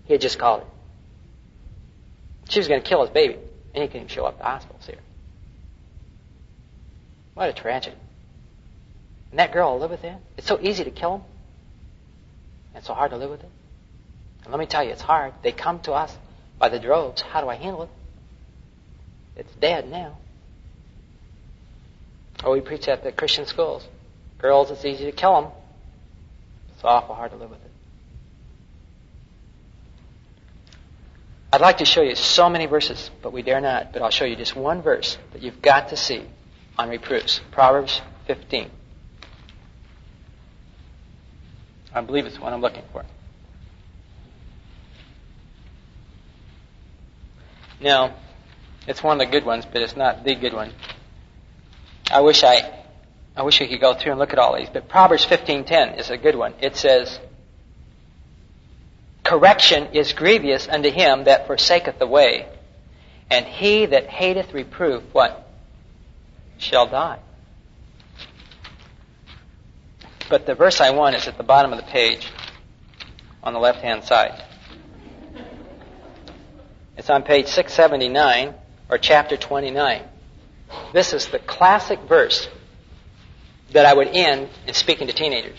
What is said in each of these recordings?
He had just called her. She was going to kill his baby, and he couldn't even show up at the hospital to see her. What a tragedy. And that girl will live with that? It's so easy to kill him. And so hard to live with it. And let me tell you, it's hard. They come to us by the droves. How do I handle it? It's dead now. Or we preach at the Christian schools. Girls, it's easy to kill them. It's awful hard to live with it. I'd like to show you so many verses, but we dare not. But I'll show you just one verse that you've got to see on reproofs. Proverbs 15. I believe it's the one I'm looking for. No, it's one of the good ones, but it's not the good one. I wish we could go through and look at all these, but Proverbs 15:10 is a good one. It says, correction is grievous unto him that forsaketh the way, and he that hateth reproof, what? Shall die. But the verse I want is at the bottom of the page on the left-hand side. It's on page 679 or chapter 29. This is the classic verse that I would end in speaking to teenagers.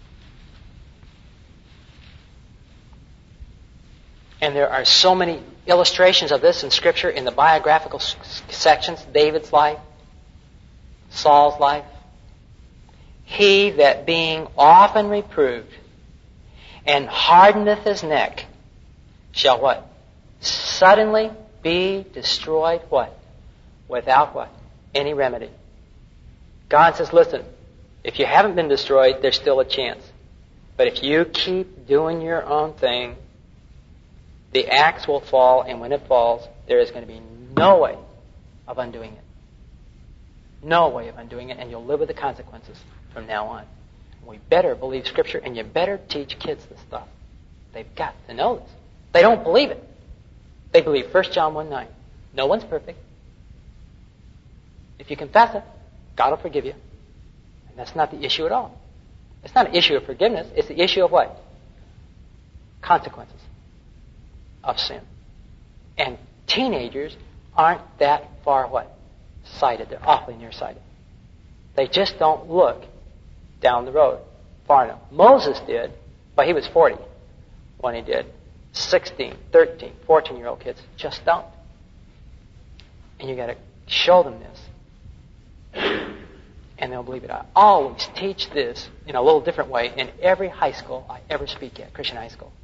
And there are so many illustrations of this in Scripture in the biographical sections. David's life, Saul's life. He that being often reproved and hardeneth his neck shall what? Suddenly be destroyed what? Without what? Any remedy. God says, listen, if you haven't been destroyed, there's still a chance. But if you keep doing your own thing, the axe will fall, and when it falls, there is going to be no way of undoing it. No way of undoing it, and you'll live with the consequences from now on. We better believe Scripture, and you better teach kids this stuff. They've got to know this. They don't believe it. They believe 1 John 1:9. No one's perfect. If you confess it, God will forgive you. And that's not the issue at all. It's not an issue of forgiveness. It's the issue of what? Consequences of sin. And teenagers aren't that far what? Sighted. They're awfully nearsighted. They just don't look down the road far enough. Moses did, but he was 40 when he did. 16, 13, 14-year-old kids just don't. And you got to show them this. And they'll believe it. I always teach this in a little different way in every high school I ever speak at, Christian high school.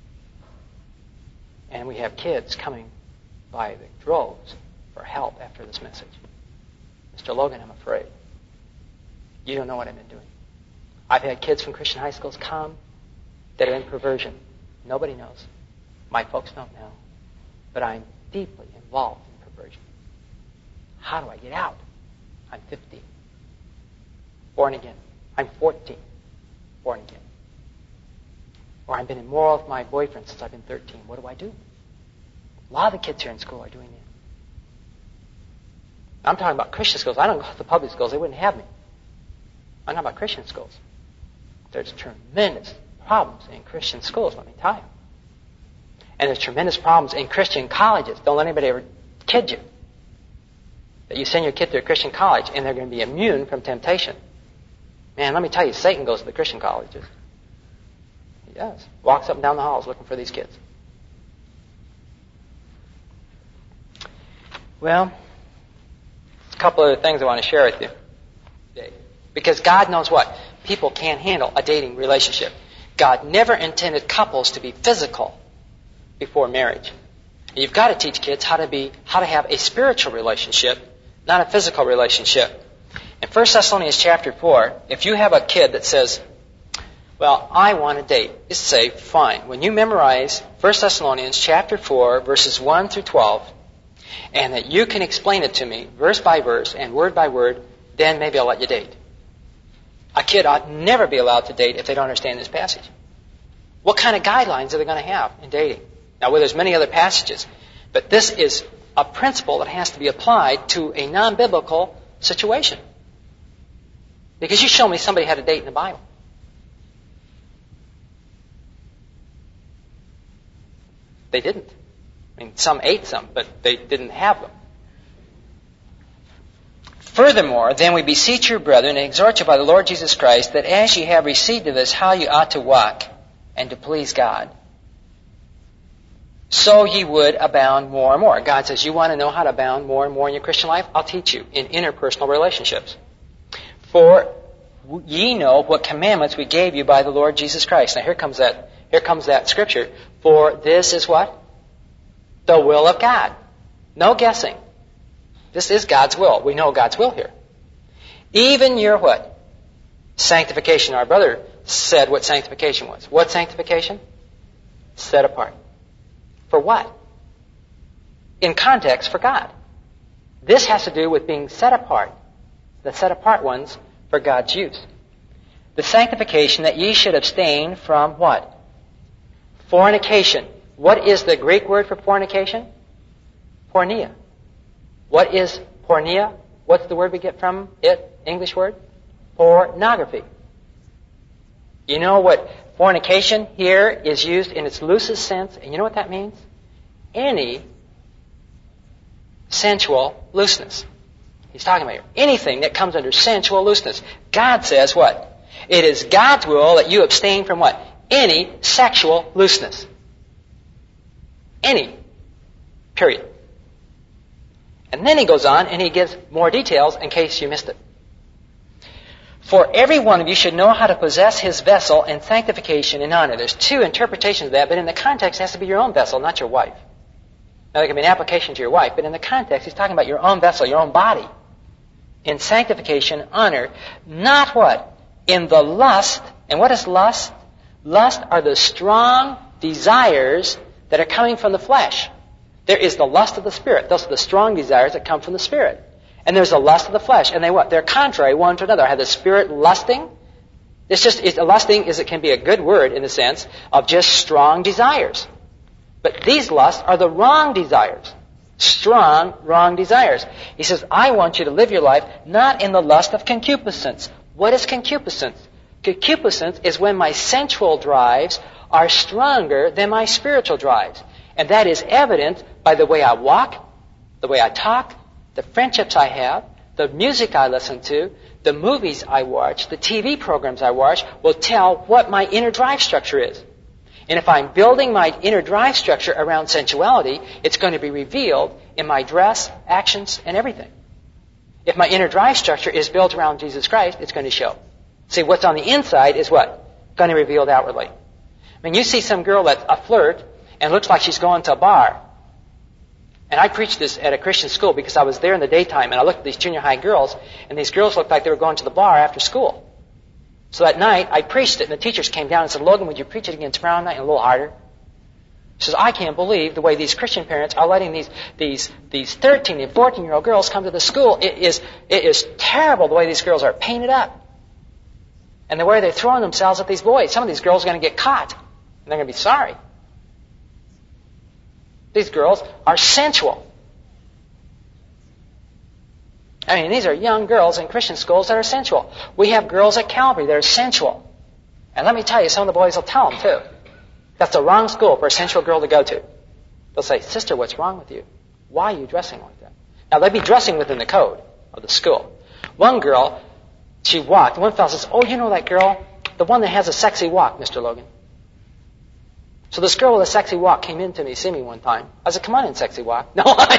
And we have kids coming by the droves for help after this message. Mr. Logan, I'm afraid. You don't know what I've been doing. I've had kids from Christian high schools come that are in perversion. Nobody knows. My folks don't know. But I'm deeply involved in perversion. How do I get out? I'm 15. Born again. I'm 14. Born again. Or I've been immoral with my boyfriend since I've been 13. What do I do? A lot of the kids here in school are doing that. I'm talking about Christian schools. I don't go to the public schools. They wouldn't have me. I'm talking about Christian schools. There's tremendous problems in Christian schools, let me tell you. And there's tremendous problems in Christian colleges. Don't let anybody ever kid you that you send your kid to a Christian college and they're going to be immune from temptation. Man, let me tell you, Satan goes to the Christian colleges. He does. Walks up and down the halls looking for these kids. Well, a couple other things I want to share with you today. Because God knows what? People can't handle a dating relationship. God never intended couples to be physical before marriage. You've got to teach kids how to have a spiritual relationship, not a physical relationship. In 1 Thessalonians chapter 4, if you have a kid that says, well, I want a date, just say, fine. When you memorize 1 Thessalonians chapter 4, verses 1 through 12, and that you can explain it to me, verse by verse and word by word, then maybe I'll let you date. A kid ought never be allowed to date if they don't understand this passage. What kind of guidelines are they going to have in dating? Now, well, there's many other passages, but this is a principle that has to be applied to a non-biblical situation. Because you show me somebody had a date in the Bible. They didn't. I mean, some ate some, but they didn't have them. Furthermore, then we beseech you, brethren, and exhort you by the Lord Jesus Christ, that as ye have received of us how you ought to walk and to please God, so ye would abound more and more. God says, you want to know how to abound more and more in your Christian life? I'll teach you in interpersonal relationships. For ye know what commandments we gave you by the Lord Jesus Christ. Now here comes that scripture. For this is what? The will of God. No guessing. This is God's will. We know God's will here. Even your what? Sanctification. Our brother said what sanctification was. What sanctification? Set apart. For what? In context, for God. This has to do with being set apart. The set apart ones for God's use. The sanctification that ye should abstain from what? Fornication. What is the Greek word for fornication? Porneia. What is porneia? What's the word we get from it? English word? Pornography. You know what fornication here is used in its loosest sense? And you know what that means? Any sensual looseness. He's talking about here. Anything that comes under sensual looseness. God says what? It is God's will that you abstain from what? Any sexual looseness. Any. Period. And then he goes on and he gives more details in case you missed it. For every one of you should know how to possess his vessel in sanctification and honor. There's two interpretations of that, but in the context it has to be your own vessel, not your wife. Now there can be an application to your wife, but in the context he's talking about your own vessel, your own body. In sanctification, honor, not what? In the lust. And what is lust? Lust are the strong desires that are coming from the flesh. There is the lust of the Spirit. Those are the strong desires that come from the Spirit. And there's the lust of the flesh. And they what? They're contrary one to another. I have the Spirit lusting. Lusting it can be a good word in the sense of just strong desires. But these lusts are the wrong desires. Strong, wrong desires. He says, I want you to live your life not in the lust of concupiscence. What is concupiscence? Concupiscence is when my sensual drives are stronger than my spiritual drives. And that is evident by the way I walk, the way I talk, the friendships I have, the music I listen to, the movies I watch, the TV programs I watch will tell what my inner drive structure is. And if I'm building my inner drive structure around sensuality, it's going to be revealed in my dress, actions, and everything. If my inner drive structure is built around Jesus Christ, it's going to show. See, what's on the inside is what? Going to be revealed outwardly. I mean, you see some girl that's a flirt and looks like she's going to a bar. And I preached this at a Christian school because I was there in the daytime and I looked at these junior high girls and these girls looked like they were going to the bar after school. So that night I preached it and the teachers came down and said, Logan, would you preach it again tomorrow night and a little harder? She says, I can't believe the way these Christian parents are letting these 13 and 14-year-old girls come to the school. It is terrible the way these girls are painted up. And the way they're throwing themselves at these boys. Some of these girls are going to get caught and they're going to be sorry. These girls are sensual. I mean, these are young girls in Christian schools that are sensual. We have girls at Calvary that are sensual. And let me tell you, some of the boys will tell them too. That's the wrong school for a sensual girl to go to. They'll say, sister, what's wrong with you? Why are you dressing like that? Now, they'd be dressing within the code of the school. One girl, she walked. One fellow says, oh, you know that girl? The one that has a sexy walk, Mr. Logan. So this girl with a sexy walk came in to me, see me one time. I said, come on in, sexy walk. No, I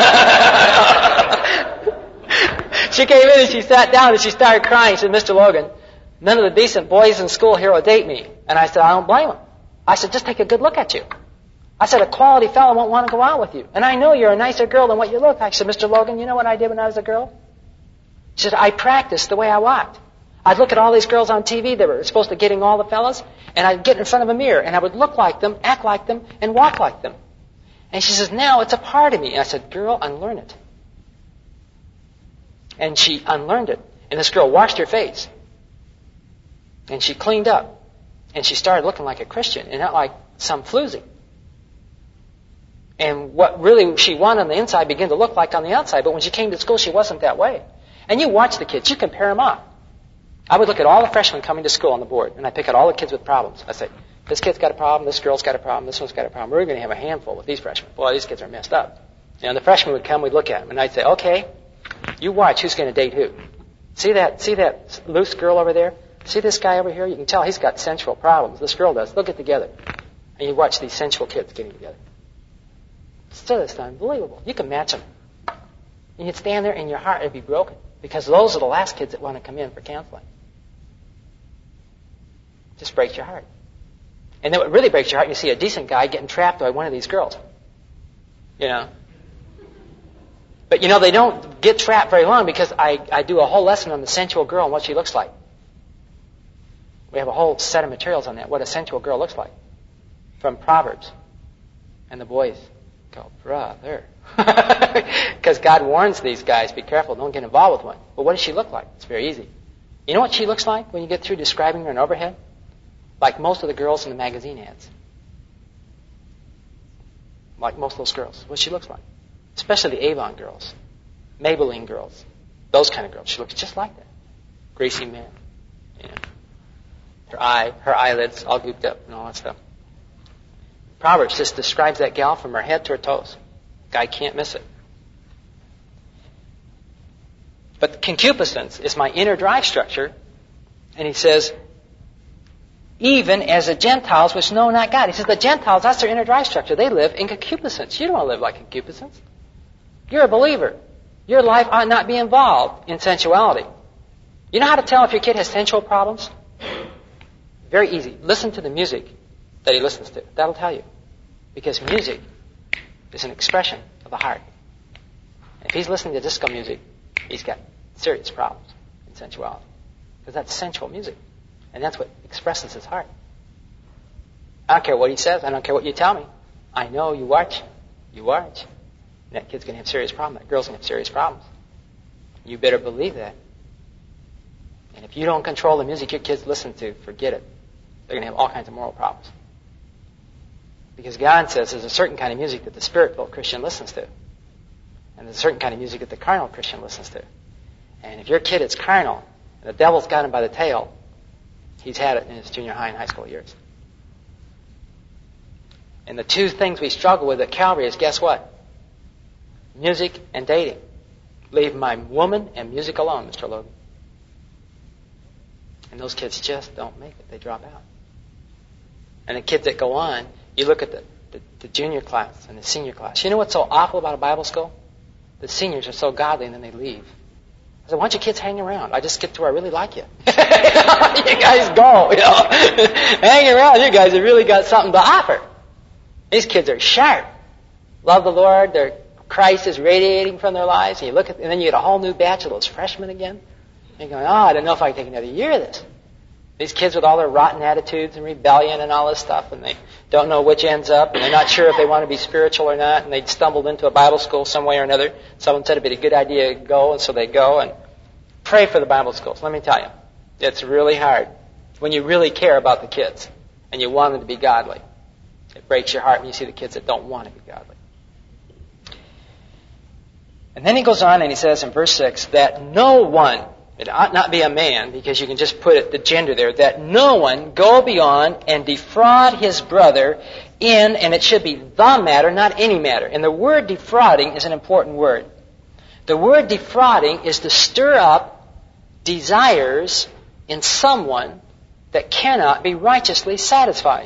didn't. She came in and she sat down and she started crying. She said, Mr. Logan, none of the decent boys in school here will date me. And I said, I don't blame them. I said, just take a good look at you. I said, a quality fellow won't want to go out with you. And I know you're a nicer girl than what you look like. I said, Mr. Logan, you know what I did when I was a girl? She said, I practiced the way I walked. I'd look at all these girls on TV that were supposed to getting all the fellas, and I'd get in front of a mirror, and I would look like them, act like them, and walk like them. And she says, now it's a part of me. And I said, girl, unlearn it. And she unlearned it. And this girl washed her face. And she cleaned up. And she started looking like a Christian, and not like some floozy. And what really she wanted on the inside began to look like on the outside, but when she came to school, she wasn't that way. And you watch the kids, you compare them up. I would look at all the freshmen coming to school on the board, and I'd pick out all the kids with problems. I'd say, This kid's got a problem, this girl's got a problem, this one's got a problem. We're going to have a handful with these freshmen. Boy, these kids are messed up. And the freshmen would come, we'd look at them, and I'd say, okay, you watch who's going to date who. See that loose girl over there? See this guy over here? You can tell he's got sensual problems. This girl does. They'll get together. And you watch these sensual kids getting together. Still, it's unbelievable. You can match them. And you'd stand there and your heart would be broken. Because those are the last kids that want to come in for counseling. Just breaks your heart. And then what really breaks your heart, you see a decent guy getting trapped by one of these girls. You know. But you know, they don't get trapped very long because I do a whole lesson on the sensual girl and what she looks like. We have a whole set of materials on that, what a sensual girl looks like. From Proverbs. And the boys go, brother. Because God warns these guys, be careful, don't get involved with one. But what does she look like? It's very easy. You know what she looks like when you get through describing her in overhead? Like most of the girls in the magazine ads. Like most of those girls. What she looks like. Especially the Avon girls. Maybelline girls. Those kind of girls. She looks just like that. Gracie Mann. You know. Her eyelids all gooped up and all that stuff. Proverbs just describes that gal from her head to her toes. Guy can't miss it. But concupiscence is my inner drive structure. And he says, even as the Gentiles which know not God. He says the Gentiles, that's their inner drive structure. They live in concupiscence. You don't want to live like concupiscence. You're a believer. Your life ought not be involved in sensuality. You know how to tell if your kid has sensual problems? Very easy. Listen to the music that he listens to. That'll tell you. Because music is an expression of the heart. And if he's listening to disco music, he's got serious problems in sensuality. Because that's sensual music. And that's what expresses his heart. I don't care what he says. I don't care what you tell me. I know you watch. You watch. And that kid's going to have serious problems. That girl's going to have serious problems. You better believe that. And if you don't control the music your kids listen to, forget it. They're going to have all kinds of moral problems. Because God says there's a certain kind of music that the Spirit-filled Christian listens to. And there's a certain kind of music that the carnal Christian listens to. And if your kid is carnal, and the devil's got him by the tail, he's had it in his junior high and high school years. And the two things we struggle with at Calvary is, guess what? Music and dating. Leave my woman and music alone, Mr. Logan. And those kids just don't make it. They drop out. And the kids that go on, you look at the junior class and the senior class. You know what's so awful about a Bible school? The seniors are so godly and then they leave. I said, why don't you kids hang around? I just get to where I really like you. You guys go, you know. Hang around. You guys have really got something to offer. These kids are sharp. Love the Lord. Their Christ is radiating from their lives. And you look at, and then you get a whole new batch of those freshmen again. And you're going, I don't know if I can take another year of this. These kids with all their rotten attitudes and rebellion and all this stuff, and they don't know which ends up, and they're not sure if they want to be spiritual or not, and they stumbled into a Bible school some way or another. Someone said it'd be a good idea to go, and so they go, and pray for the Bible schools. Let me tell you, it's really hard when you really care about the kids, and you want them to be godly. It breaks your heart when you see the kids that don't want to be godly. And then he goes on and he says in verse 6 that no one, it ought not be a man, because you can just put it, the gender there, that no one go beyond and defraud his brother in, and it should be the matter, not any matter. And the word defrauding is an important word. The word defrauding is to stir up desires in someone that cannot be righteously satisfied.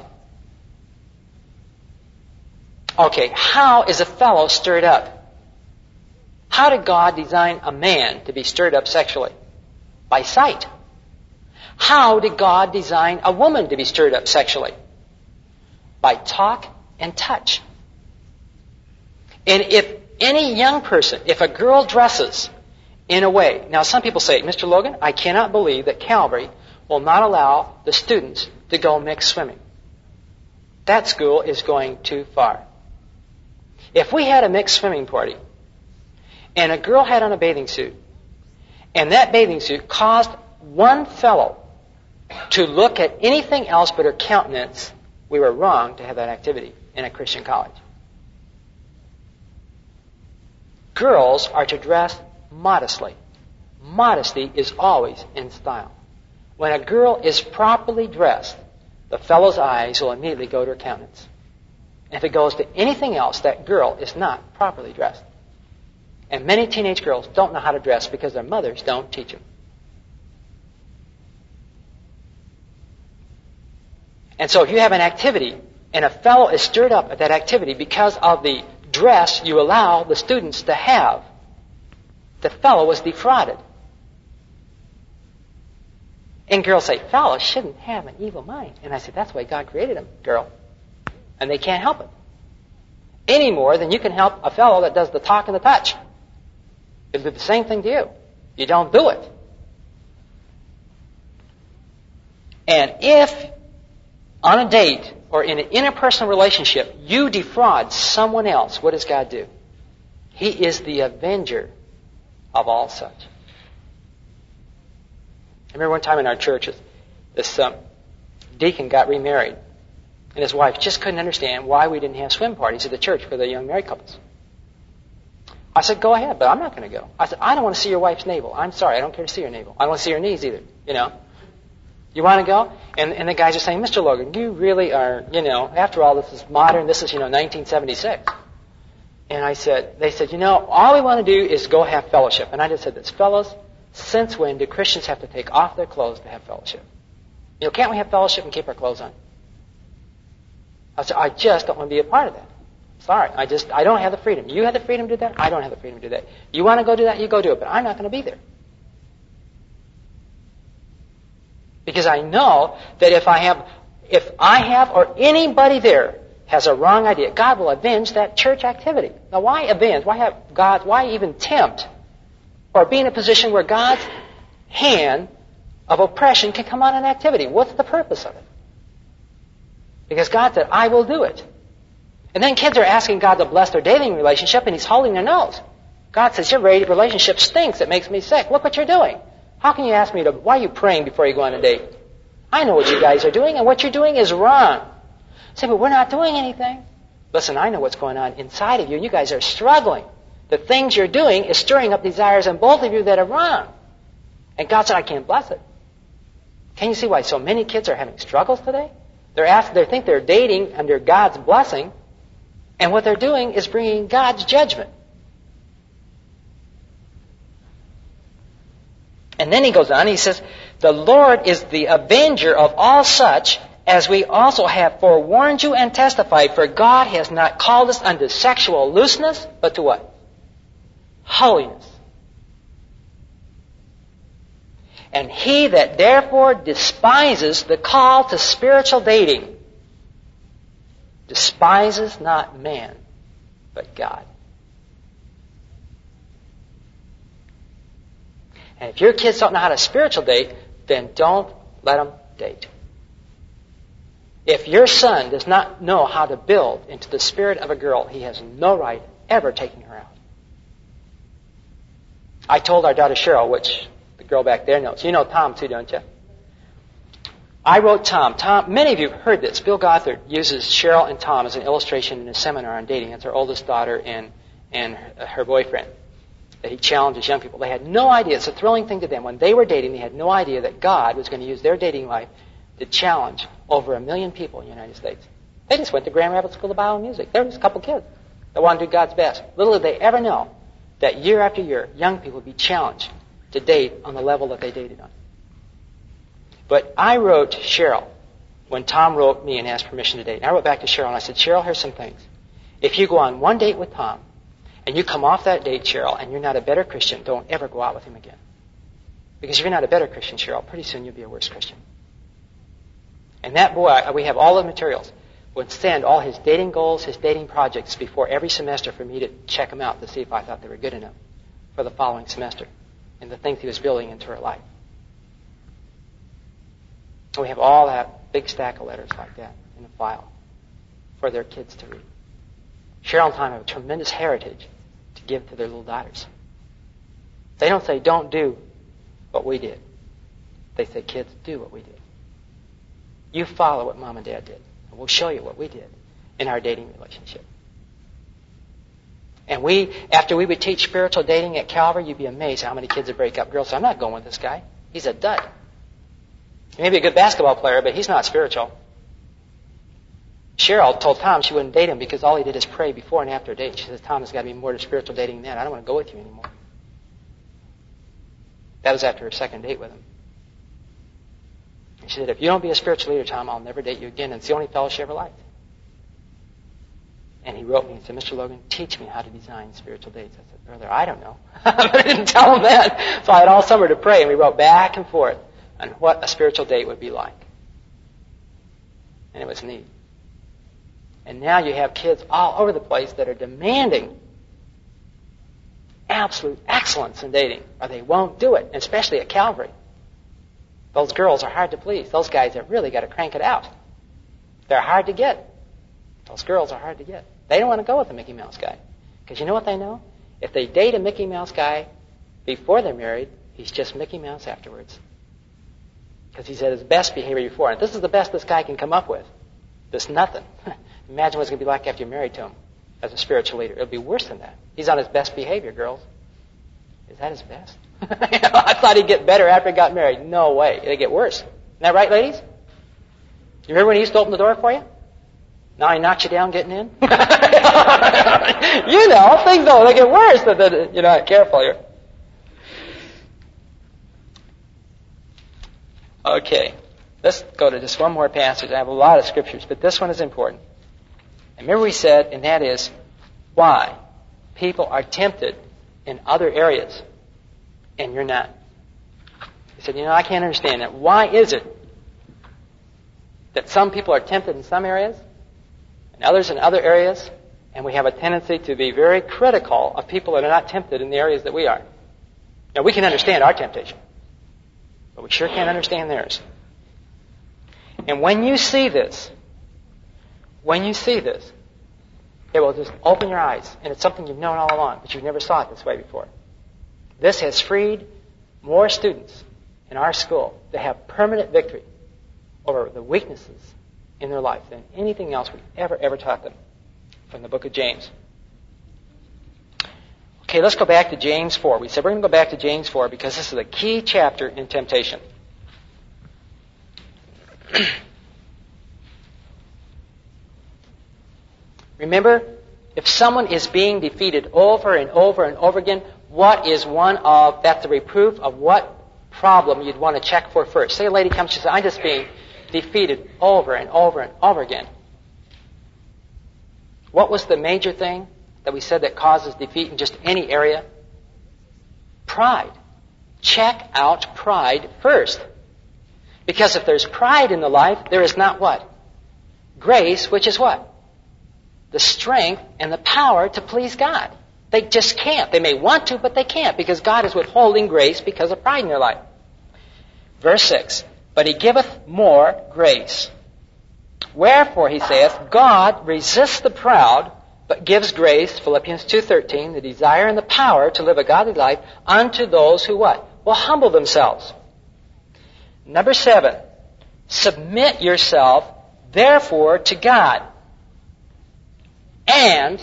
Okay, how is a fellow stirred up? How did God design a man to be stirred up sexually? By sight. How did God design a woman to be stirred up sexually? By talk and touch. And if any young person, if a girl dresses in a way, now some people say, Mr. Logan, I cannot believe that Calvary will not allow the students to go mixed swimming. That school is going too far. If we had a mixed swimming party, and a girl had on a bathing suit, and that bathing suit caused one fellow to look at anything else but her countenance, we were wrong to have that activity in a Christian college. Girls are to dress modestly. Modesty is always in style. When a girl is properly dressed, the fellow's eyes will immediately go to her countenance. And if it goes to anything else, that girl is not properly dressed. And many teenage girls don't know how to dress because their mothers don't teach them. And so if you have an activity and a fellow is stirred up at that activity because of the dress you allow the students to have, the fellow was defrauded. And girls say, fellows shouldn't have an evil mind. And I say, that's why God created them, girl. And they can't help it. Any more than you can help a fellow that does the talk and the touch. It'll do the same thing to you. You don't do it. And if on a date or in an interpersonal relationship you defraud someone else, what does God do? He is the avenger of all such. I remember one time in our church, this deacon got remarried. And his wife just couldn't understand why we didn't have swim parties at the church for the young married couples. I said, go ahead, but I'm not going to go. I said, I don't want to see your wife's navel. I'm sorry, I don't care to see her navel. I don't want to see her knees either, You want to go? And the guys are saying, Mr. Logan, you really are, after all, this is modern. This is, 1976. And they said, all we want to do is go have fellowship. And I just said this, fellows, since when do Christians have to take off their clothes to have fellowship? Can't we have fellowship and keep our clothes on? I said, I just don't want to be a part of that. Sorry, I don't have the freedom. You have the freedom to do that? I don't have the freedom to do that. You want to go do that? You go do it, but I'm not going to be there. Because I know that if I have or anybody there has a wrong idea, God will avenge that church activity. Now why avenge? Why even tempt or be in a position where God's hand of oppression can come on an activity? What's the purpose of it? Because God said, I will do it. And then kids are asking God to bless their dating relationship, and He's holding their nose. God says, your relationship stinks. It makes me sick. Look what you're doing. How can you ask me why are you praying before you go on a date? I know what you guys are doing, and what you're doing is wrong. Say, but we're not doing anything. Listen, I know what's going on inside of you. You guys are struggling. The things you're doing is stirring up desires in both of you that are wrong. And God said, I can't bless it. Can you see why so many kids are having struggles today? They think they're dating under God's blessing, and what they're doing is bringing God's judgment. And then he goes on, he says, the Lord is the avenger of all such, as we also have forewarned you and testified, for God has not called us unto sexual looseness, but to what? Holiness. And he that therefore despises the call to spiritual dating despises not man, but God. And if your kids don't know how to spiritual date, then don't let them date. If your son does not know how to build into the spirit of a girl, he has no right ever taking her out. I told our daughter Cheryl, which the girl back there knows. You know Tom too, don't you? I wrote Tom. Tom, many of you have heard this. Bill Gothard uses Cheryl and Tom as an illustration in a seminar on dating. It's our oldest daughter and her boyfriend. That he challenges young people. They had no idea. It's a thrilling thing to them. When they were dating, they had no idea that God was going to use their dating life to challenge over 1 million people in the United States. They just went to Grand Rapids School of Bible and Music. There were just a couple kids that wanted to do God's best. Little did they ever know that year after year, young people would be challenged to date on the level that they dated on. But I wrote Cheryl when Tom wrote me and asked permission to date. And I wrote back to Cheryl and I said, Cheryl, here's some things. If you go on one date with Tom and you come off that date, Cheryl, and you're not a better Christian, don't ever go out with him again. Because if you're not a better Christian, Cheryl, pretty soon you'll be a worse Christian. And that boy, we have all the materials, would send all his dating goals, his dating projects before every semester for me to check them out to see if I thought they were good enough for the following semester and the things he was building into her life. And we have all that big stack of letters like that in a file for their kids to read. Cheryl and Tom have a tremendous heritage to give to their little daughters. They don't say, don't do what we did. They say, kids, do what we did. You follow what Mom and Dad did. And we'll show you what we did in our dating relationship. And after we would teach spiritual dating at Calvary, you'd be amazed how many kids would break up. Girls say, I'm not going with this guy. He's a dud. He may be a good basketball player, but he's not spiritual. Cheryl told Tom she wouldn't date him because all he did is pray before and after a date. She says, Tom, there's got to be more to spiritual dating than that. I don't want to go with you anymore. That was after her second date with him. And she said, if you don't be a spiritual leader, Tom, I'll never date you again. And it's the only fellow she ever liked. And he wrote me and said, Mr. Logan, teach me how to design spiritual dates. I said, brother, I don't know. But I didn't tell him that. So I had all summer to pray, and we wrote back and forth on what a spiritual date would be like. And it was neat. And now you have kids all over the place that are demanding absolute excellence in dating, or they won't do it, especially at Calvary. Those girls are hard to please. Those guys have really got to crank it out. They're hard to get. Those girls are hard to get. They don't want to go with the Mickey Mouse guy. Because you know what they know? If they date a Mickey Mouse guy before they're married, he's just Mickey Mouse afterwards. Because he's at his best behavior before. And this is the best this guy can come up with. There's nothing. Imagine what it's going to be like after you're married to him as a spiritual leader. It'll be worse than that. He's on his best behavior, girls. Is that his best? I thought he'd get better after he got married. No way. It'll get worse. Isn't that right, ladies? You remember when he used to open the door for you? Now he knocks you down getting in? You know, things don't. They get worse if you're not careful here. Okay. Let's go to just one more passage. I have a lot of scriptures, but this one is important. And remember we said, and that is why people are tempted in other areas and you're not. He said, I can't understand that. Why is it that some people are tempted in some areas and others in other areas, and we have a tendency to be very critical of people that are not tempted in the areas that we are? Now, we can understand our temptation, but we sure can't understand theirs. And when you see this, it will just open your eyes. And it's something you've known all along, but you never saw it this way before. This has freed more students in our school to have permanent victory over the weaknesses in their life than anything else we've ever taught them from the book of James. Okay, let's go back to James 4. We said we're going to go back to James 4 because this is a key chapter in temptation. Remember, if someone is being defeated over and over and over again, that's the reproof of what problem you'd want to check for first. Say a lady comes, she says, I'm just being defeated over and over and over again. What was the major thing that we said that causes defeat in just any area? Pride. Check out pride first. Because if there's pride in the life, there is not what? Grace, which is what? The strength and the power to please God. They just can't. They may want to, but they can't because God is withholding grace because of pride in their life. Verse 6, but he giveth more grace. Wherefore, he saith, God resists the proud, but gives grace, Philippians 2:13, the desire and the power to live a godly life unto those who what? Will humble themselves. Number 7, submit yourself, therefore, to God and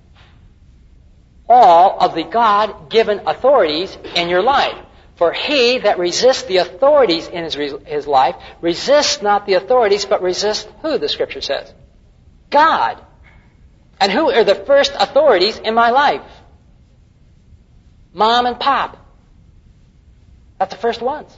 all of the God-given authorities in your life. For he that resists the authorities in his life resists not the authorities, but resists who, the Scripture says? God. And who are the first authorities in my life? Mom and Pop. That's the first ones.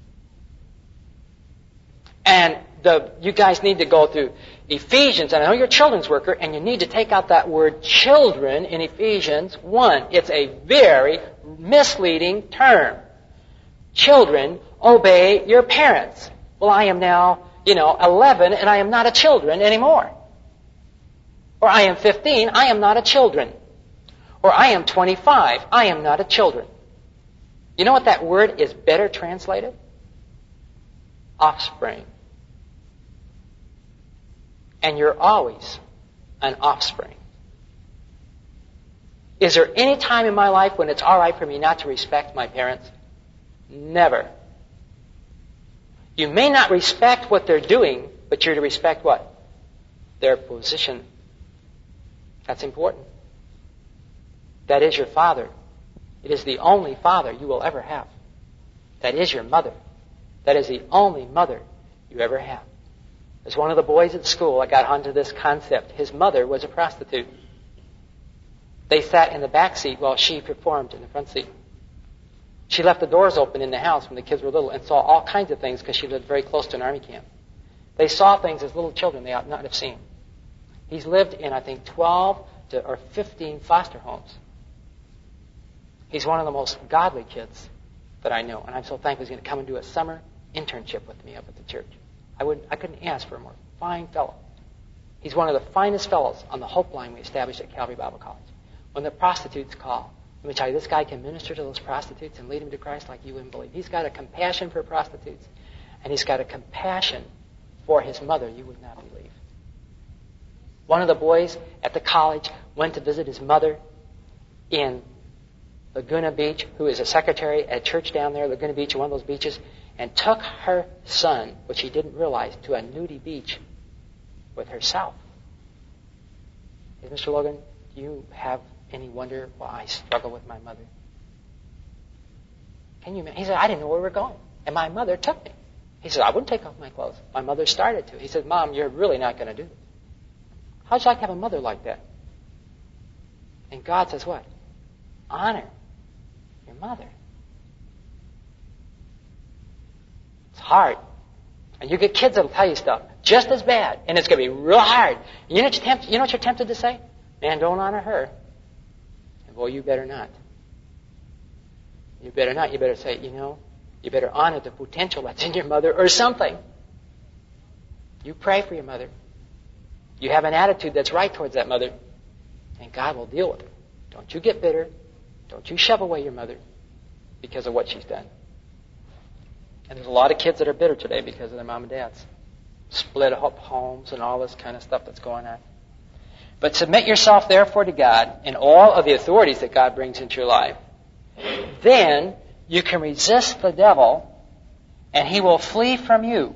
And you guys need to go through Ephesians, and I know you're a children's worker, and you need to take out that word children in Ephesians 1. It's a very misleading term. Children, obey your parents. Well, I am now, 11, and I am not a children anymore. Or I am 15, I am not a children. Or I am 25, I am not a children. You know what that word is better translated? Offspring. And you're always an offspring. Is there any time in my life when it's all right for me not to respect my parents? Never. You may not respect what they're doing, but you're to respect what? Their position. That's important. That is your father. It is the only father you will ever have. That is your mother. That is the only mother you ever have. There's one of the boys at school that got onto this concept. His mother was a prostitute. They sat in the back seat while she performed in the front seat. She left the doors open in the house when the kids were little and saw all kinds of things because she lived very close to an army camp. They saw things as little children they ought not have seen. He's lived in, I think, 12 or 15 foster homes. He's one of the most godly kids that I know, and I'm so thankful he's going to come and do a summer internship with me up at the church. I couldn't ask for a more fine fellow. He's one of the finest fellows on the Hope Line we established at Calvary Bible College. When the prostitutes call, let me tell you, this guy can minister to those prostitutes and lead them to Christ like you wouldn't believe. He's got a compassion for prostitutes, and he's got a compassion for his mother you would not believe. One of the boys at the college went to visit his mother in Laguna Beach, who is a secretary at church down there, Laguna Beach, one of those beaches, and took her son, which he didn't realize, to a nudie beach with herself. Hey, Mr. Logan, do you have any wonder why I struggle with my mother? Can you imagine? He said, I didn't know where we were going, and my mother took me. He said, I wouldn't take off my clothes. My mother started to. He said, Mom, you're really not going to do this. How'd you like to have a mother like that? And God says what? Honor your mother. It's hard. And you get kids that'll tell you stuff just as bad, and it's going to be real hard. You know what you're tempted to say? Man, don't honor her. And boy, you better not. You better not. You better say, you better honor the potential that's in your mother or something. You pray for your mother. You have an attitude that's right towards that mother, and God will deal with it. Don't you get bitter. Don't you shove away your mother because of what she's done. And there's a lot of kids that are bitter today because of their mom and dads. Split up homes and all this kind of stuff that's going on. But submit yourself, therefore, to God and all of the authorities that God brings into your life. Then you can resist the devil, and he will flee from you.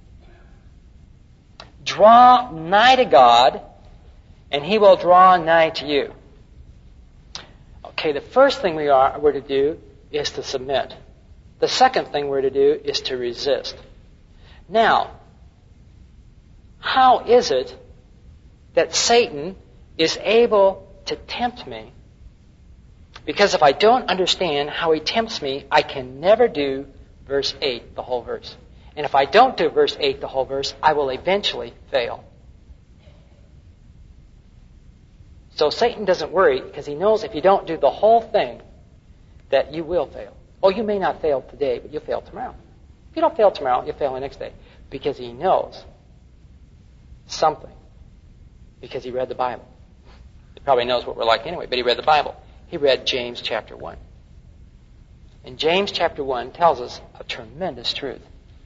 Draw nigh to God, and he will draw nigh to you. Okay, the first thing we're to do is to submit. The second thing we're to do is to resist. Now, how is it that Satan is able to tempt me? Because if I don't understand how he tempts me, I can never do verse 8, the whole verse. And if I don't do verse 8, the whole verse, I will eventually fail. So Satan doesn't worry because he knows if you don't do the whole thing, that you will fail. Oh, you may not fail today, but you'll fail tomorrow. If you don't fail tomorrow, you'll fail the next day. Because he knows something. Because he read the Bible. He probably knows what we're like anyway, but he read the Bible. He read James chapter 1. And James chapter 1 tells us a tremendous truth.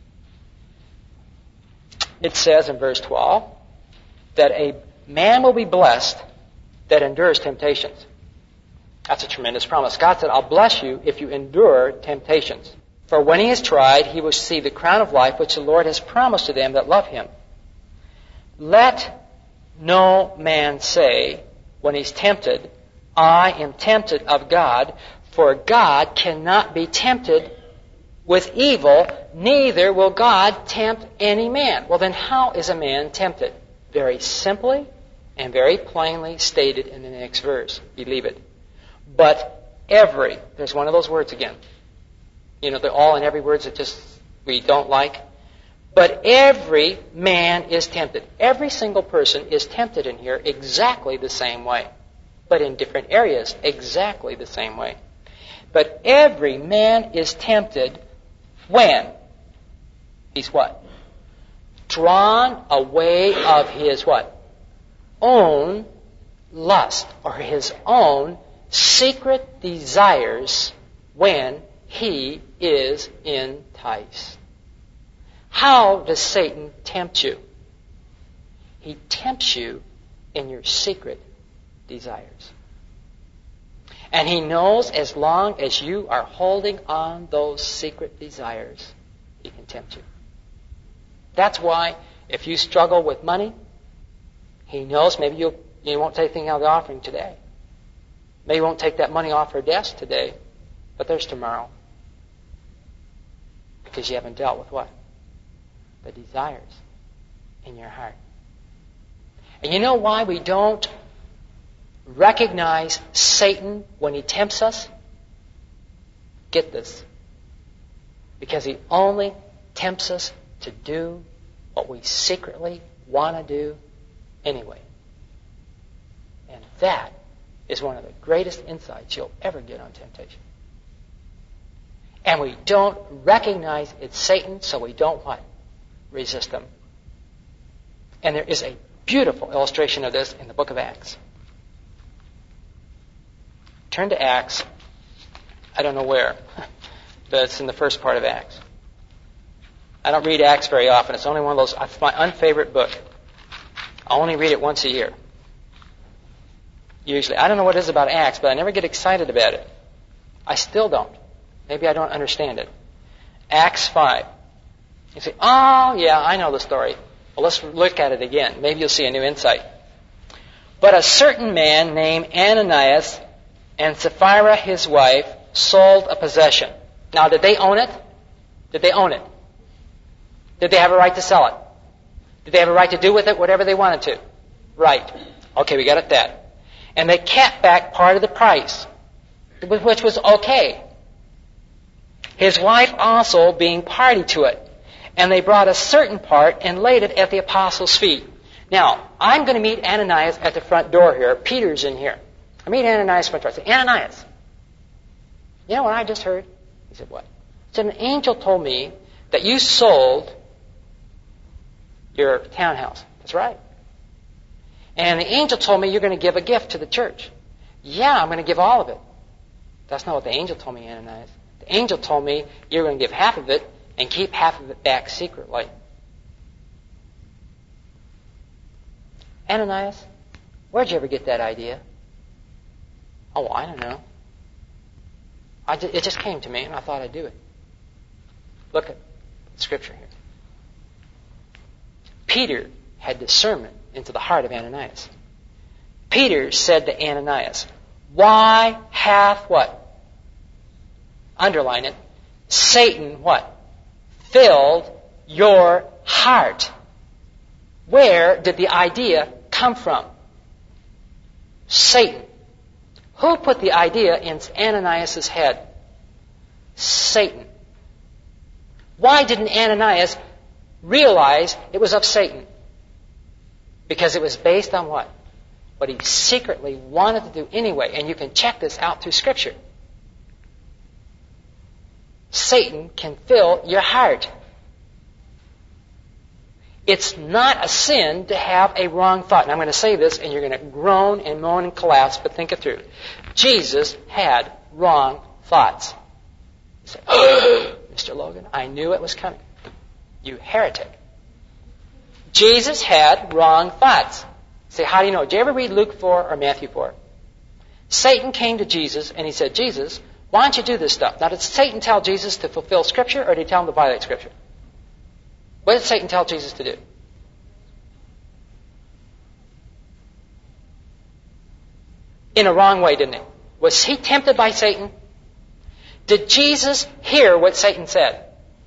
It says in verse 12 that a man will be blessed that endures temptations. That's a tremendous promise. God said, I'll bless you if you endure temptations. For when he is tried, he will receive the crown of life which the Lord has promised to them that love him. Let no man say, when he's tempted, I am tempted of God, for God cannot be tempted with evil, neither will God tempt any man. Well, then how is a man tempted? Very simply and very plainly stated in the next verse. Believe it. But every, there's one of those words again. They're all and every words that we don't like. But every man is tempted. Every single person is tempted in here exactly the same way. But in different areas, exactly the same way. But every man is tempted when he's what? Drawn away of his what? Own lust, or his own secret desires when he is enticed. How does Satan tempt you? He tempts you in your secret desires. And he knows as long as you are holding on those secret desires, he can tempt you. That's why if you struggle with money, he knows maybe you won't take anything out of the offering today. Maybe you won't take that money off her desk today, but there's tomorrow. Because you haven't dealt with what? The desires. in your heart. And you know why we don't recognize Satan when he tempts us? Get this. Because he only tempts us to do what we secretly want to do anyway. And that is one of the greatest insights you'll ever get on temptation. And we don't recognize it's Satan, so we don't what? Resist him. And there is a beautiful illustration of this in the book of Acts. Turn to Acts. I don't know where, but it's in the first part of Acts. I don't read Acts very often. It's only one of those, it's my unfavorite book. I only read it once a year. Usually. I don't know what it is about Acts, but I never get excited about it. I still don't. Maybe I don't understand it. Acts 5. You say, oh, yeah, I know the story. Well, let's look at it again. Maybe you'll see a new insight. But a certain man named Ananias and Sapphira, his wife, sold a possession. Now, did they own it? Did they own it? Did they have a right to sell it? Did they have a right to do with it whatever they wanted to? Right. Okay, we got it that. And they kept back part of the price, which was okay. His wife also being party to it. And they brought a certain part and laid it at the apostles' feet. Now, I'm going to meet Ananias at the front door here. Peter's in here. I meet Ananias at the front door. I say, Ananias, you know what I just heard? He said, what? He said, an angel told me that you sold your townhouse. That's right. And the angel told me you're going to give a gift to the church. Yeah, I'm going to give all of it. That's not what the angel told me, Ananias. The angel told me you're going to give half of it and keep half of it back secretly. Ananias, where'd you ever get that idea? Oh, I don't know. It just came to me and I thought I'd do it. Look at Scripture here. Peter had discernment into the heart of Ananias. Peter said to Ananias, why hath what? Underline it. Satan what? Filled your heart. Where did the idea come from? Satan. Who put the idea in Ananias' head? Satan. Why didn't Ananias realize it was of Satan? Because it was based on what? What he secretly wanted to do anyway. And you can check this out through Scripture. Satan can fill your heart. It's not a sin to have a wrong thought. And I'm going to say this, and you're going to groan and moan and collapse, but think it through. Jesus had wrong thoughts. You say, oh, Mr. Logan, I knew it was coming. You heretic. Jesus had wrong thoughts. You say, how do you know? Did you ever read Luke 4 or Matthew 4? Satan came to Jesus and he said, Jesus, why don't you do this stuff? Now, did Satan tell Jesus to fulfill Scripture or did he tell him to violate Scripture? What did Satan tell Jesus to do? In a wrong way, didn't he? Was he tempted by Satan? Did Jesus hear what Satan said?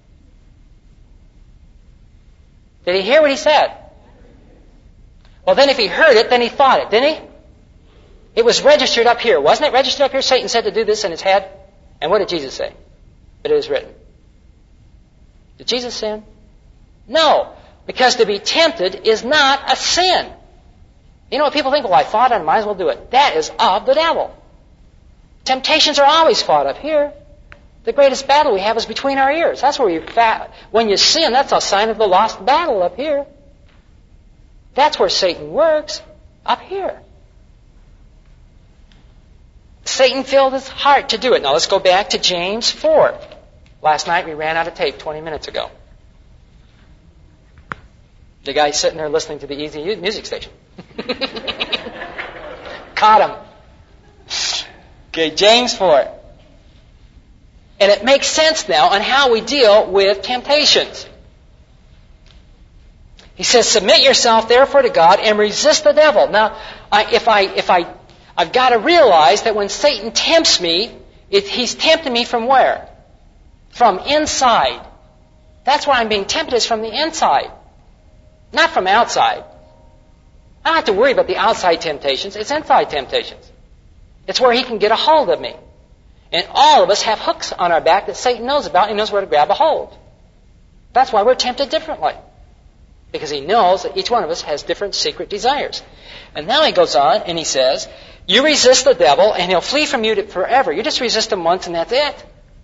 Did he hear what he said? Well, then if he heard it, then he thought it, didn't he? It was registered up here. Wasn't it registered up here? Satan said to do this in his head. And what did Jesus say? But it is written. Did Jesus sin? No. Because to be tempted is not a sin. You know what people think? Well, I thought I might as well do it. That is of the devil. Temptations are always fought up here. The greatest battle we have is between our ears. That's where when you sin, that's a sign of the lost battle up here. That's where Satan works, up here. Satan filled his heart to do it. Now let's go back to James 4. Last night we ran out of tape 20 minutes ago. The guy sitting there listening to the Easy Music station. Caught him. Okay, James 4. And it makes sense now on how we deal with temptations. He says, submit yourself therefore to God and resist the devil. Now, I've got to realize that when Satan tempts me, he's tempting me from where? From inside. That's why I'm being tempted, is from the inside. Not from outside. I don't have to worry about the outside temptations. It's inside temptations. It's where he can get a hold of me. And all of us have hooks on our back that Satan knows about, and he knows where to grab a hold. That's why we're tempted differently. Because he knows that each one of us has different secret desires. And now he goes on and he says, you resist the devil and he'll flee from you forever. You just resist him once and that's it.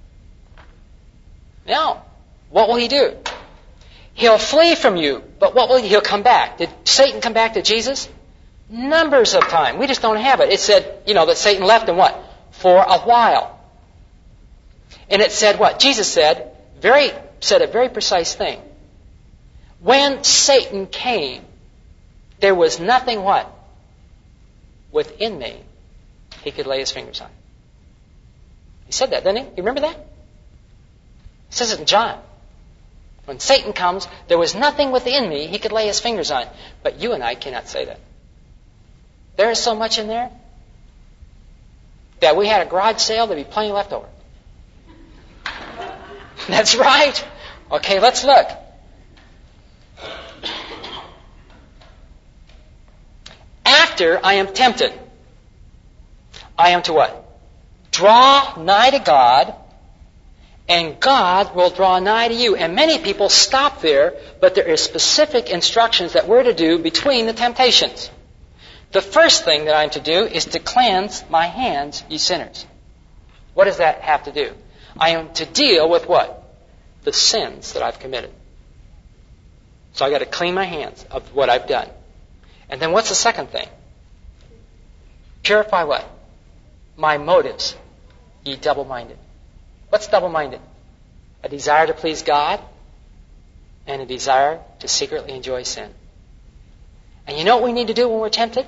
Now, what will he do? He'll flee from you, but what will he? He'll come back. Did Satan come back to Jesus? Numbers of times. We just don't have it. It said, that Satan left him what? For a while. And it said what? Jesus said a very precise thing. When Satan came, there was nothing what? Within me he could lay his fingers on. He said that, didn't he? You remember that? He says it in John. When Satan comes, there was nothing within me he could lay his fingers on. But you and I cannot say that. There is so much in there that we had a garage sale, there'd be plenty left over. That's right. Okay, let's look. After I am tempted, I am to what? Draw nigh to God, and God will draw nigh to you. And many people stop there, but there is specific instructions that we're to do between the temptations. The first thing that I'm to do is to cleanse my hands, ye sinners. What does that have to do? I am to deal with what? The sins that I've committed. So I've got to clean my hands of what I've done. And then what's the second thing? Purify what? My motives, ye double-minded. What's double-minded? A desire to please God and a desire to secretly enjoy sin. And you know what we need to do when we're tempted?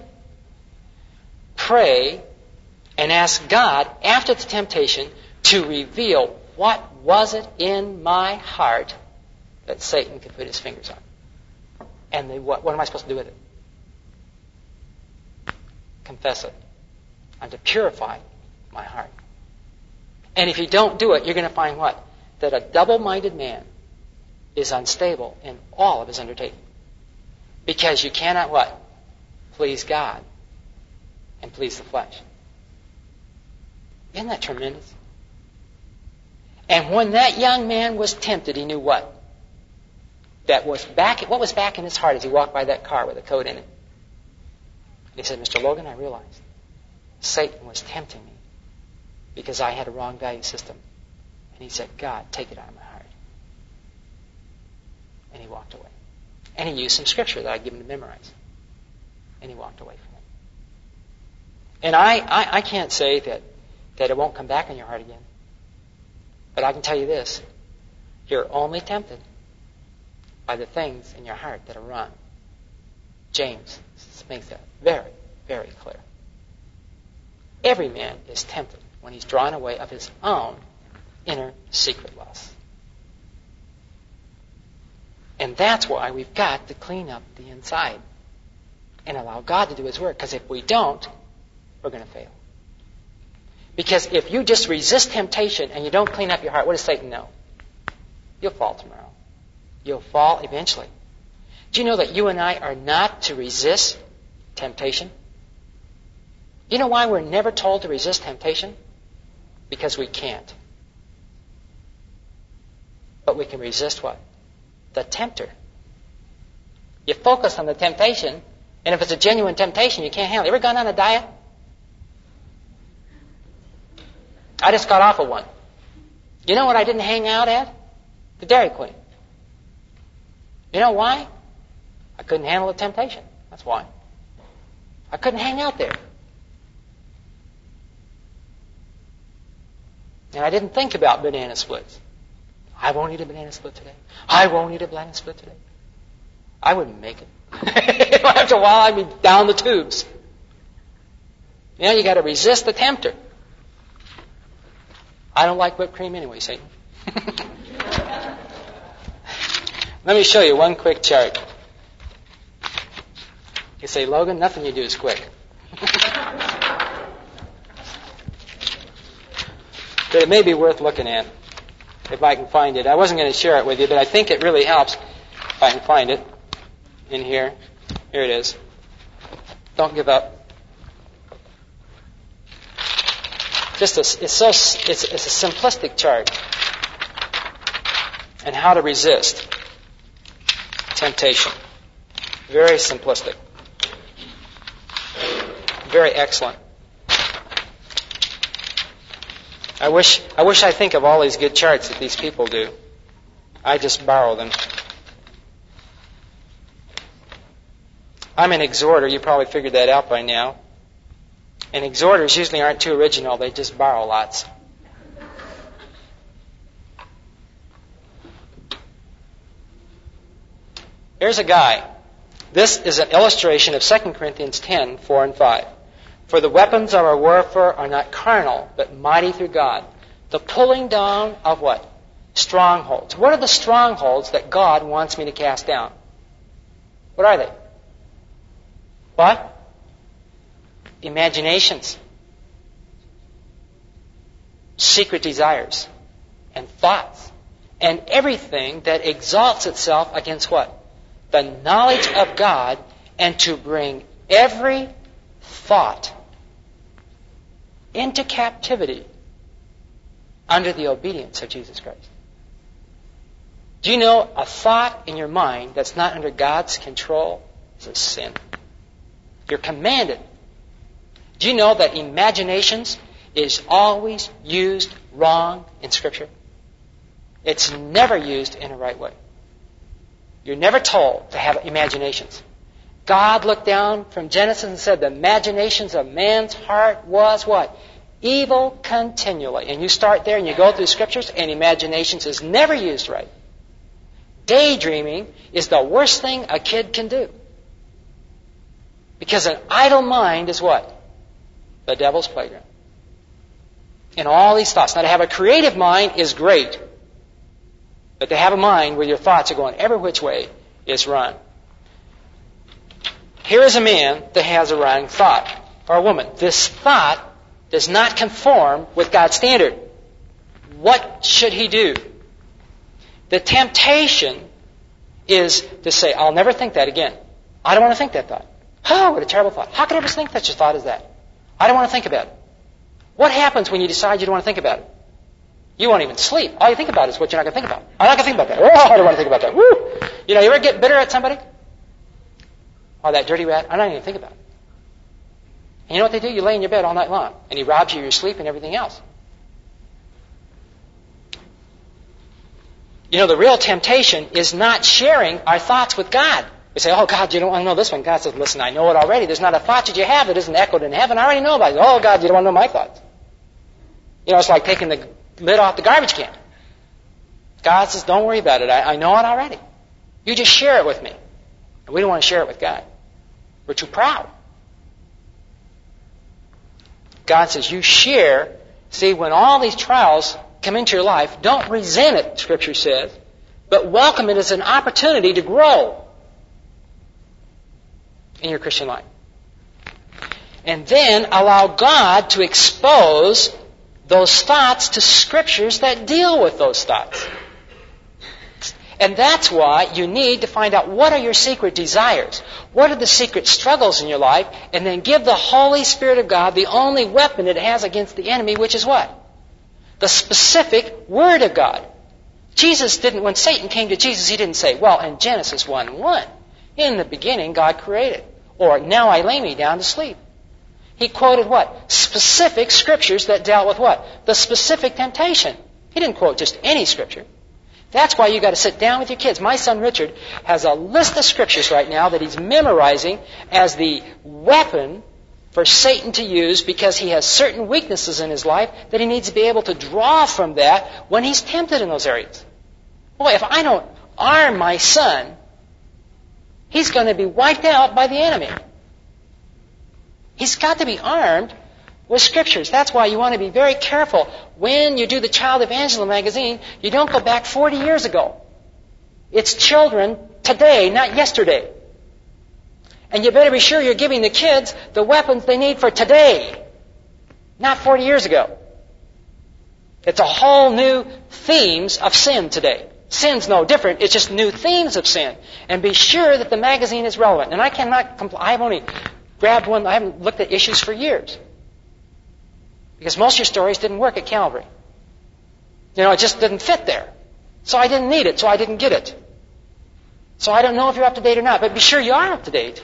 Pray and ask God after the temptation to reveal what was it in my heart that Satan could put his fingers on. And then what am I supposed to do with it? Confess it. I'm to purify my heart. And if you don't do it, you're going to find what? That a double-minded man is unstable in all of his undertaking. Because you cannot what? Please God and please the flesh. Isn't that tremendous? And when that young man was tempted, he knew what? What was back in his heart as he walked by that car with a coat in it? And he said, Mr. Logan, I realized Satan was tempting me because I had a wrong value system. And he said, God, take it out of my heart. And he walked away. And he used some scripture that I'd given him to memorize. And he walked away from it. And I can't say that it won't come back in your heart again. But I can tell you this. You're only tempted by the things in your heart that are wrong. James makes that very, very clear. Every man is tempted when he's drawn away of his own inner secret lust. And that's why we've got to clean up the inside and allow God to do his work. Because if we don't, we're going to fail. Because if you just resist temptation and you don't clean up your heart, what does Satan know? You'll fall tomorrow. You'll fall eventually. Do you know that you and I are not to resist temptation? You know why we're never told to resist temptation? Because we can't. But we can resist what? The tempter. You focus on the temptation, and if it's a genuine temptation, you can't handle it. You ever gone on a diet? I just got off of one. You know what I didn't hang out at? The Dairy Queen. You know why? I couldn't handle the temptation. That's why. I couldn't hang out there. And I didn't think about banana splits. I won't eat a banana split today. I won't eat a banana split today. I wouldn't make it. After a while, I'd be down the tubes. You know, you got to resist the tempter. I don't like whipped cream anyway, Satan. Let me show you one quick chart. You say, Logan, nothing you do is quick. But it may be worth looking at if I can find it. I wasn't going to share it with you, but I think it really helps if I can find it. in here. Here it is. Don't give up. It's a simplistic chart. And how to resist temptation. Very simplistic. Very excellent. I wish I think of all these good charts that these people do. I just borrow them. I'm an exhorter. You probably figured that out by now. And exhorters usually aren't too original. They just borrow lots. Here's a guy. This is an illustration of 2 Corinthians 10, 4 and 5. For the weapons of our warfare are not carnal, but mighty through God. The pulling down of what? Strongholds. What are the strongholds that God wants me to cast down? What are they? What? Imaginations. Secret desires. And thoughts. And everything that exalts itself against what? The knowledge of God, and to bring every thought into captivity under the obedience of Jesus Christ. Do you know a thought in your mind that's not under God's control is a sin? You're commanded. Do you know that imaginations is always used wrong in Scripture? It's never used in a right way. You're never told to have imaginations. God looked down from Genesis and said the imaginations of man's heart was what? Evil continually. And you start there and you go through Scriptures, and imaginations is never used right. Daydreaming is the worst thing a kid can do. Because an idle mind is what? The devil's playground. And all these thoughts. Now, to have a creative mind is great. But to have a mind where your thoughts are going every which way is wrong. Here is a man that has a wrong thought, or a woman. This thought does not conform with God's standard. What should he do? The temptation is to say, I'll never think that again. I don't want to think that thought. Oh, what a terrible thought. How could I ever think such a thought as that? I don't want to think about it. What happens when you decide you don't want to think about it? You won't even sleep. All you think about is what you're not going to think about. I'm not going to think about that. Oh, I don't want to think about that. Woo! You know, you ever get bitter at somebody? Oh, that dirty rat. I'm not even going to think about it. And you know what they do? You lay in your bed all night long, and he robs you of your sleep and everything else. You know, the real temptation is not sharing our thoughts with God. We say, oh, God, you don't want to know this one. God says, listen, I know it already. There's not a thought that you have that isn't echoed in heaven. I already know about it. Oh, God, you don't want to know my thoughts. You know, it's like taking the lid off the garbage can. God says, don't worry about it. I know it already. You just share it with me. And we don't want to share it with God. We're too proud. God says, you share. See, when all these trials come into your life, don't resent it, Scripture says, but welcome it as an opportunity to grow in your Christian life. And then allow God to expose those thoughts to Scriptures that deal with those thoughts. And that's why you need to find out what are your secret desires. What are the secret struggles in your life? And then give the Holy Spirit of God the only weapon it has against the enemy, which is what? The specific Word of God. Jesus didn't, when Satan came to Jesus, he didn't say, well, in Genesis 1:1, in the beginning God created. Or, now I lay me down to sleep. He quoted what? Specific Scriptures that dealt with what? The specific temptation. He didn't quote just any Scripture. That's why you got to sit down with your kids. My son Richard has a list of Scriptures right now that he's memorizing as the weapon for Satan to use, because he has certain weaknesses in his life that he needs to be able to draw from that when he's tempted in those areas. Boy, if I don't arm my son, he's going to be wiped out by the enemy. He's got to be armed with Scriptures. That's why you want to be very careful. When you do the Child Evangelism magazine, you don't go back 40 years ago. It's children today, not yesterday. And you better be sure you're giving the kids the weapons they need for today, not 40 years ago. It's a whole new themes of sin today. Sin's no different. It's just new themes of sin. And be sure that the magazine is relevant. And I cannot I've only grabbed one. I haven't looked at issues for years. Because most of your stories didn't work at Calvary. It just didn't fit there. So I didn't need it, so I didn't get it. So I don't know if you're up to date or not, but be sure you are up to date.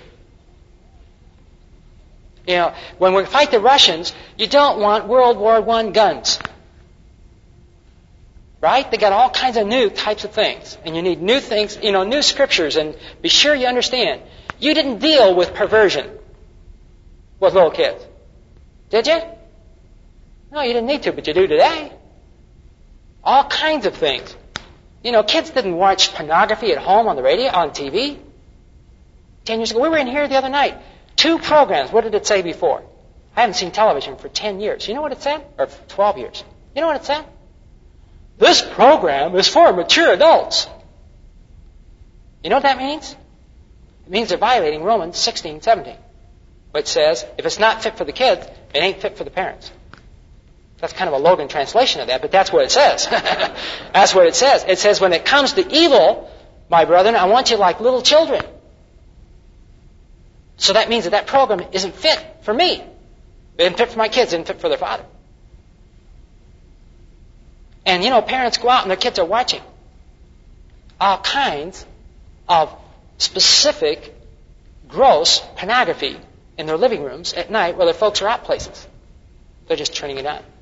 When we fight the Russians, you don't want World War I guns. Right? They got all kinds of new types of things. And you need new things, new scriptures, and be sure you understand. You didn't deal with perversion with little kids. Did you? No, you didn't need to, but you do today. All kinds of things. Kids didn't watch pornography at home on the radio, on TV. 10 years ago, we were in here the other night. 2 programs. What did it say before? I haven't seen television for 10 years. You know what it said? Or 12 years. You know what it said? This program is for mature adults. You know what that means? It means they're violating Romans 16:17, which says, if it's not fit for the kids, it ain't fit for the parents. That's kind of a Logan translation of that, but that's what it says. That's what it says. It says, when it comes to evil, my brethren, I want you like little children. So that means that program isn't fit for me. It isn't fit for my kids. It isn't fit for their father. And, parents go out and their kids are watching all kinds of specific, gross pornography in their living rooms at night while their folks are out places. They're just turning it on.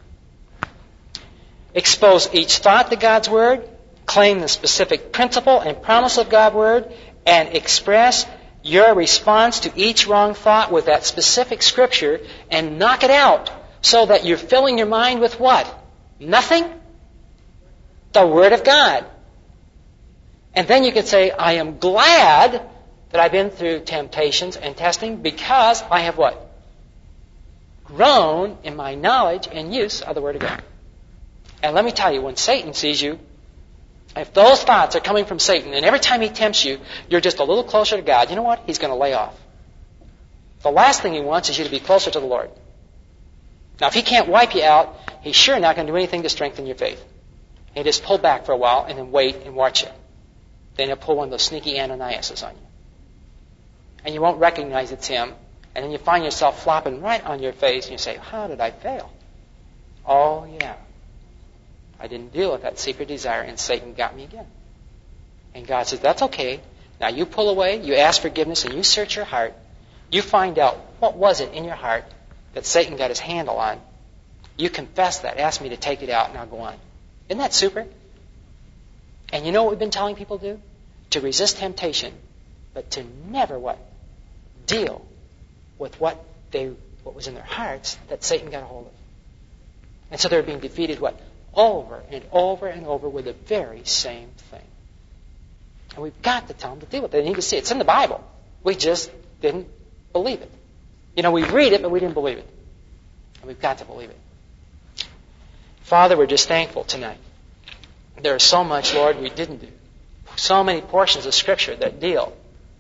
Expose each thought to God's Word, claim the specific principle and promise of God's Word, and express your response to each wrong thought with that specific Scripture, and knock it out so that you're filling your mind with what? Nothing? The Word of God. And then you could say, I am glad that I've been through temptations and testing because I have what? Grown in my knowledge and use of the Word of God. And let me tell you, when Satan sees you, if those thoughts are coming from Satan, and every time he tempts you, you're just a little closer to God, you know what? He's going to lay off. The last thing he wants is you to be closer to the Lord. Now, if he can't wipe you out, he's sure not going to do anything to strengthen your faith. He'll just pull back for a while and then wait and watch you. Then he'll pull one of those sneaky Ananiases on you. And you won't recognize it's him. And then you find yourself flopping right on your face and you say, how did I fail? Oh, yeah. I didn't deal with that secret desire and Satan got me again. And God says, that's okay. Now you pull away, you ask forgiveness, and you search your heart. You find out what was it in your heart that Satan got his handle on. You confess that. Ask me to take it out, and I'll go on. Isn't that super? And you know what we've been telling people to do? To resist temptation, but to never what? Deal with what was in their hearts that Satan got a hold of. And so they're being defeated what? Over and over and over with the very same thing. And we've got to tell them to deal with it. They need to see it. It's in the Bible. We just didn't believe it. We read it, but we didn't believe it. And we've got to believe it. Father, we're just thankful tonight. There is so much, Lord, we didn't do. So many portions of Scripture that deal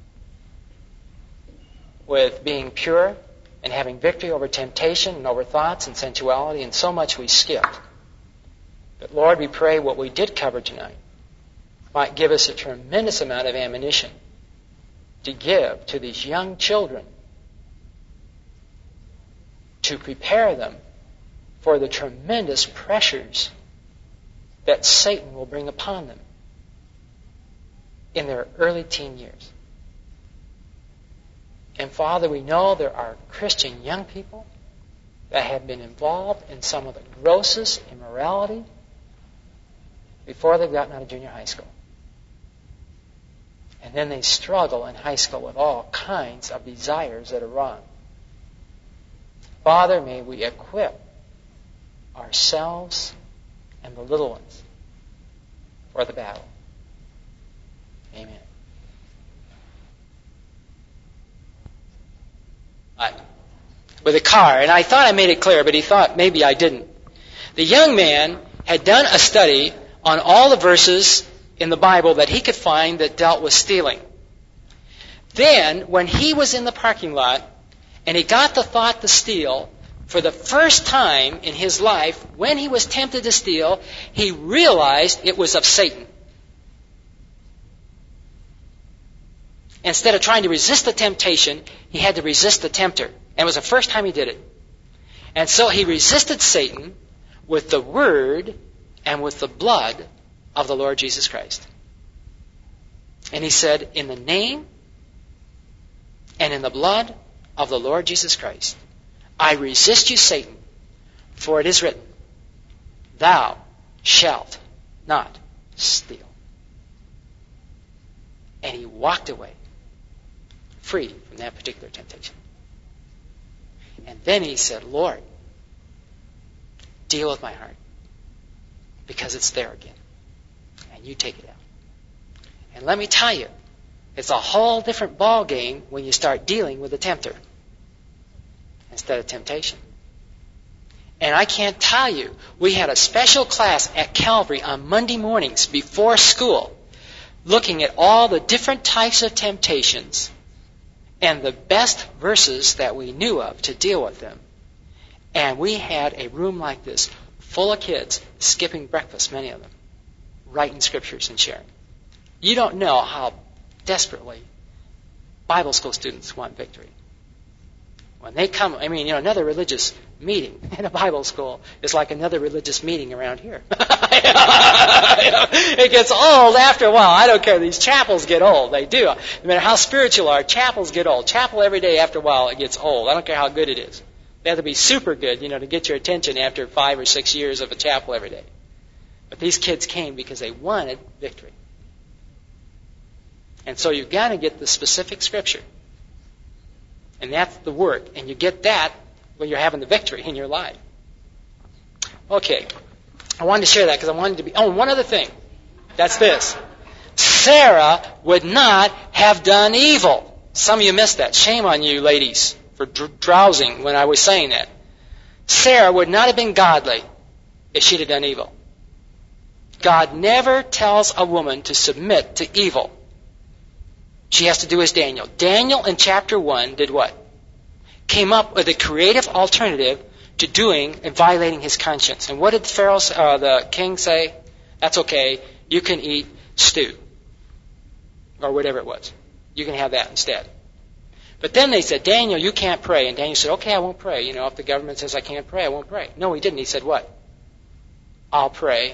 with being pure and having victory over temptation and over thoughts and sensuality, and so much we skipped. But Lord, we pray what we did cover tonight might give us a tremendous amount of ammunition to give to these young children to prepare them for the tremendous pressures that Satan will bring upon them in their early teen years. And Father, we know there are Christian young people that have been involved in some of the grossest immorality before they've gotten out of junior high school. And then they struggle in high school with all kinds of desires that are wrong. Father, may we equip ourselves and the little ones for the battle. Amen. With a car, and I thought I made it clear, but he thought maybe I didn't. The young man had done a study on all the verses in the Bible that he could find that dealt with stealing. Then, when he was in the parking lot and he got the thought to steal, for the first time in his life, when he was tempted to steal, he realized it was of Satan. instead of trying to resist the temptation, he had to resist the tempter. And it was the first time he did it. And so he resisted Satan with the word and with the blood of the Lord Jesus Christ. And he said, in the name and in the blood of the Lord Jesus Christ, I resist you, Satan, for it is written, thou shalt not steal. And he walked away, free from that particular temptation. And then he said, Lord, deal with my heart, because it's there again. And you take it out. And let me tell you, it's a whole different ball game when you start dealing with the tempter instead of temptation. And I can't tell you, we had a special class at Calvary on Monday mornings before school, looking at all the different types of temptations and the best verses that we knew of to deal with them. And we had a room like this, full of kids skipping breakfast, many of them, writing scriptures and sharing. You don't know how desperately Bible school students want victory. When they come, another religious meeting in a Bible school is like another religious meeting around here. It gets old after a while. I don't care. These chapels get old. They do. No matter how spiritual you are, chapels get old. Chapel every day after a while, it gets old. I don't care how good it is. They have to be super good, to get your attention after 5 or 6 years of a chapel every day. But these kids came because they wanted victory. And so you've got to get the specific scripture. And that's the work. And you get that when you're having the victory in your life. Okay. I wanted to share that because I wanted to be... Oh, one other thing. That's this. Sarah would not have done evil. Some of you missed that. Shame on you, ladies, for drowsing when I was saying that. Sarah would not have been godly if she'd have done evil. God never tells a woman to submit to evil. She has to do as Daniel. Daniel in chapter 1 did what? Came up with a creative alternative to doing and violating his conscience. And what did the king say? That's okay. You can eat stew. Or whatever it was. You can have that instead. But then they said, Daniel, you can't pray. And Daniel said, okay, I won't pray. If the government says I can't pray, I won't pray. No, he didn't. He said what? I'll pray.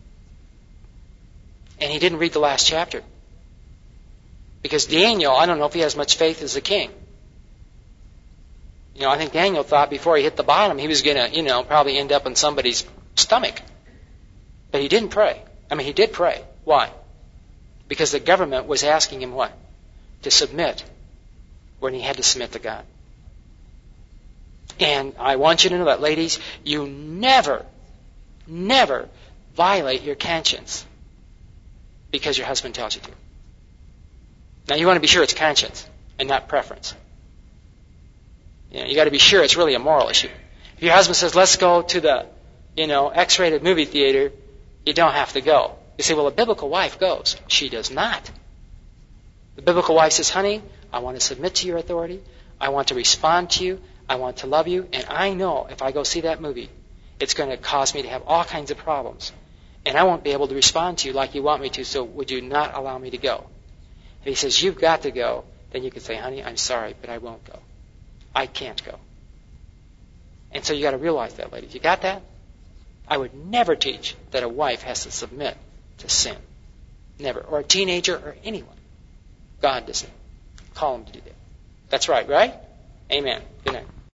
And he didn't read the last chapter. Because Daniel, I don't know if he has much faith as the king. I think Daniel thought before he hit the bottom, he was going to, probably end up in somebody's stomach. But he didn't pray. He did pray. Why? Because the government was asking him what? To submit when he had to submit to God. And I want you to know that, ladies, you never violate your conscience because your husband tells you to. Now, you want to be sure it's conscience and not preference. You got to be sure it's really a moral issue. If your husband says, let's go to the, X-rated movie theater, you don't have to go. You say, well, a biblical wife goes. She does not. The biblical wife says, honey, I want to submit to your authority. I want to respond to you. I want to love you. And I know if I go see that movie, it's going to cause me to have all kinds of problems. And I won't be able to respond to you like you want me to, so would you not allow me to go? If he says, you've got to go, then you can say, honey, I'm sorry, but I won't go. I can't go. And so you got to realize that, ladies. You got that? I would never teach that a wife has to submit to sin. Never. Or a teenager or anyone. God doesn't call them to do that. That's right, right? Amen. Good night.